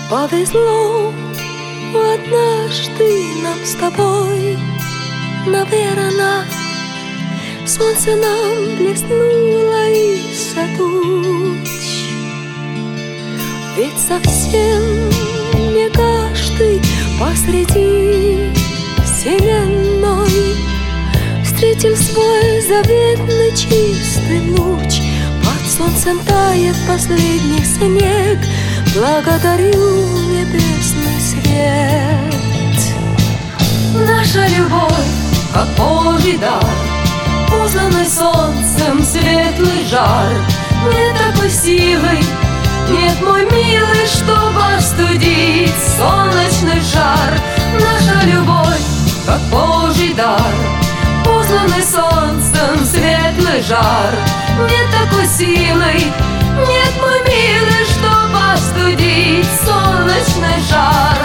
Повезло однажды нам с тобой, наверно, солнце нам блеснуло из-за туч. Ведь совсем не каждый посреди вселенной встретил свой заветный чистый луч. Под солнцем тает последний снег, благодарю небесный свет. Наша любовь, как Божий дар, познанный солнцем светлый жар. Нет такой силы, нет, мой милый, чтобы остудить солнечный жар. Наша любовь, как Божий дар, познанный солнцем светлый жар. Нет такой силы, нет, мой милый, чтобы остудить солнечный жар.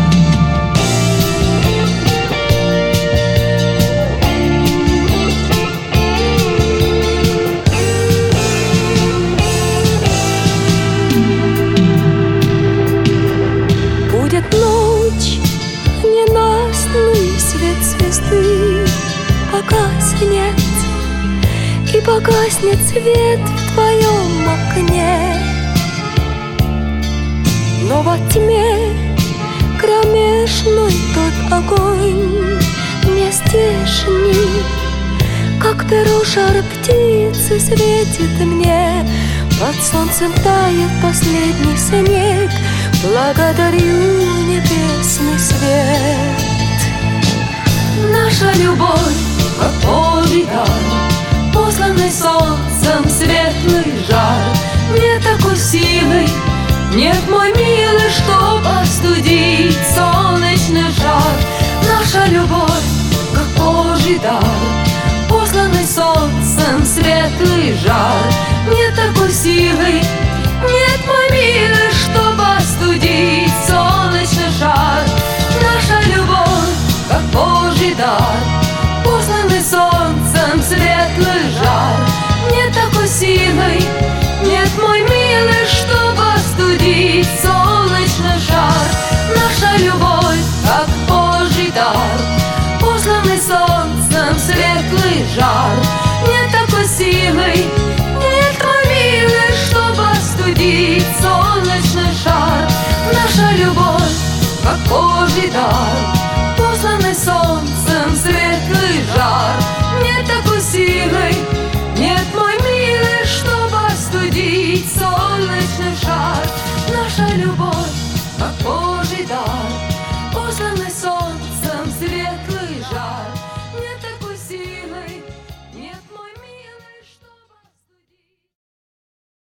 Будет ночь, ненастный свет звезды погаснет, и погаснет свет в твоем окне. Но во тьме кромешной тот огонь не здешний, как перо жар птицы светит мне. Под солнцем тает последний снег, благодарю небесный свет. Наша любовь, как Божий дар, посланный солнцем светлый жар. Нет такой силы, нет, мой милый, чтоб остудить солнечный жар. Наша любовь, как Божий дар, посланный солнцем светлый жар. Нет такой силы, нет, мой милый, чтоб остудить солнечный жар. Наша любовь, как Божий дар, посланный солнцем светлый жар. Нет такой силы, нет, мой милый, чтоб остудить солнечный жар. Наша любовь, как Божий дар, посланный солнцем светлый жар. Нет такой силы, нет, мой милый, чтоб остудить солнечный жар. Наша любовь, как Божий дар,